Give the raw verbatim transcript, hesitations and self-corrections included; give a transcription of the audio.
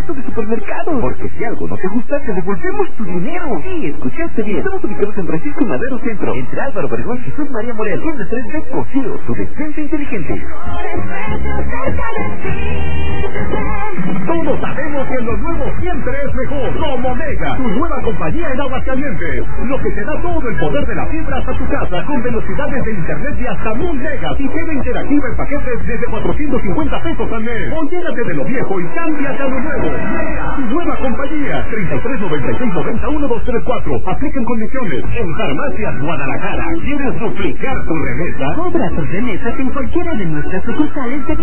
resto de supermercados. Porque si algo no te gusta, te devolvemos tu dinero. Sí, escuchaste bien. Estamos ubicados en Francisco y Madero Centro, entre Álvaro Obregón y Jesús María Morel. Tienda tres D Cocido, tu despensa inteligente. Todos sabemos que lo nuevo siempre es mejor. Como Mega, tu nueva compañía en Aguascalientes. Lo que te da todo el poder de la fibra hasta tu casa, con velocidades de internet de hasta mil megas y TV interactiva en paquetes desde cuatrocientos cincuenta pesos al mes. O llégate de lo viejo y cámbiate a lo nuevo. Mega, tu nueva compañía. treinta y tres noventa y seis noventa y uno dos tres cuatro. Aplican condiciones. En Farmacias Guadalajara. ¿Quieres duplicar tu remesa? Cobra tus remesas en cualquiera de nuestras sucursales de